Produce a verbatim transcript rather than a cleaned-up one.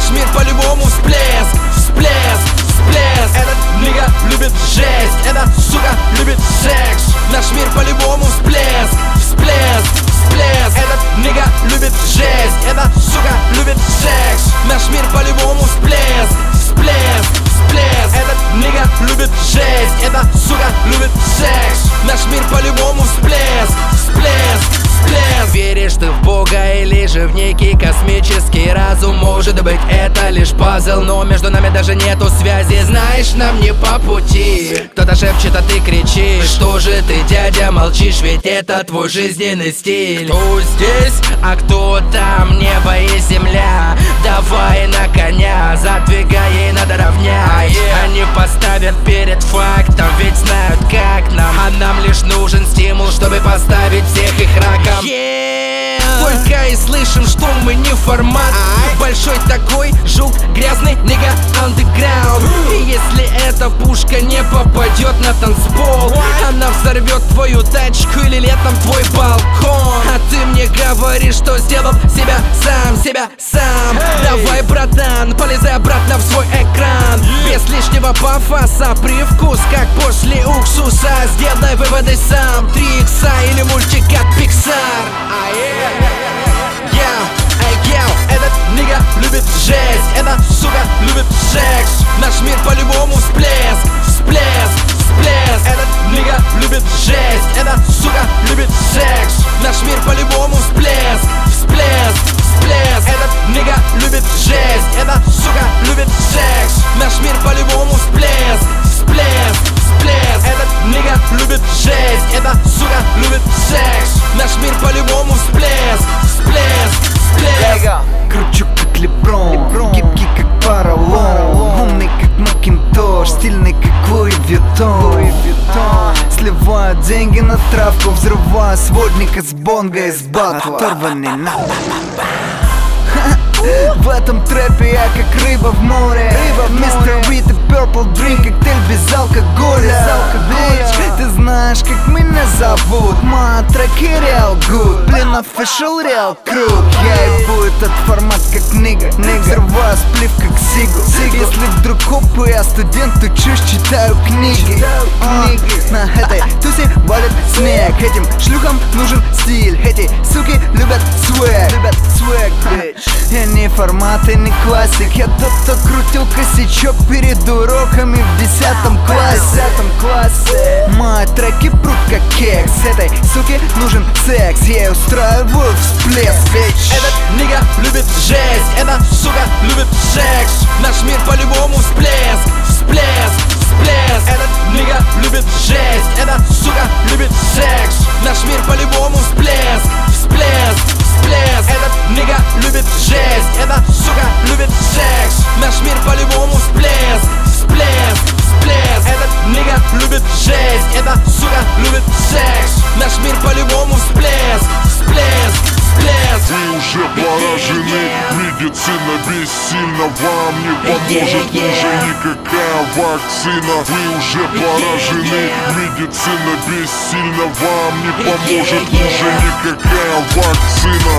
Наш мир по-любому всплеск, всплеск, всплеск. Этот нига любит жесть, эта сука любит секс. Наш мир по-любому всплеск, всплеск, всплеск. Этот нига любит жесть, эта сука любит секс. Наш мир по-любому всплеск, всплеск, всплеск. Этот нига любит жесть, эта сука любит секс. Наш мир по-любому всплеск, всплеск, всплеск. Веришь ты в Бога или же в некий космический разум? Может быть, это лишь пазл, но между нами даже нету связи. Знаешь, нам не по пути. Кто-то шепчет, а ты кричишь. Что же ты, дядя, молчишь? Ведь это твой жизненный стиль. Кто здесь, а кто там? Небо и земля. Давай на коня, задвигай ей надо равнять. Они поставят перед фактом, ведь знают как нам. А нам лишь нужен стимул, чтобы поставить всех их раком. Yeah. Только и слышим, что мы не формат. Большой такой жук, грязный нига андеграунд. И если эта пушка не попадет на танцпол, она взорвет твою тачку или летом твой балкон. А ты мне говоришь, что сделал себя сам, себя сам. Давай, братан, полезай обратно в свой экран. Без лишнего пафоса, привкус как после уксуса. Сделай выводы сам, три икса или мультик от Pixar. Этот нига любит жесть, эта сука любит секс. Наш мир по-любому всплеск, всплеск, всплеск. Этот нига любит жесть, эта сука любит секс. Наш мир по-любому всплеск, всплеск, всплеск. Этот нига любит жесть, эта сука любит секс. Наш мир по-любому всплеск, всплеск, всплеск. Этот нига любит жесть, эта сука любит секс. Наш мир по-любому всплеск, всплеск. Кручу как Леброн, гибкий как поролон, умный как Макинтош, стильный как Луи Виттон. Сливаю деньги на травку, взрываю сводника с бонга из батла. Оторванный на. В этом трэпе я как рыба в море. Мистер Вит и Purple Dream, коктейль без алкоголя. Bitch, ты знаешь, как меня зовут. Мои треки real good, блин, official real круг. Я ебу этот формат как нига, взрываю сплив как сигу. Если вдруг опа, я студент, учусь, читаю книги. На этой тусе валит снег. Этим шлюхам нужен стиль. Эти суки любят свэг, любят свэг, bitch. Я не формат и не классик. Я тот, кто крутил косячок перед уроками в десятом классе. Мои треки прут как кекс. Этой суке нужен секс. Я устраиваю всплеск, bitch. Этот нига любит жесть, эта сука любит секс. Наш мир по-любому всплеск, всплеск, всплеск. Этот нига любит жесть, эта сука любит секс. Наш мир по-любому всплеск, всплеск, всплеск. Этот нига любит жесть, эта сука любит секс. Наш мир по-любому всплеск, всплеск, всплеск. Этот нига любит жесть, эта сука любит секс. Наш мир по-любому всплеск, всплеск, всплеск. Вы уже поражены, медицина бессильна. Вам не поможет уже никакая вакцина. Вы уже поражены, медицина бессильна. Вам не поможет уже никакая вакцина.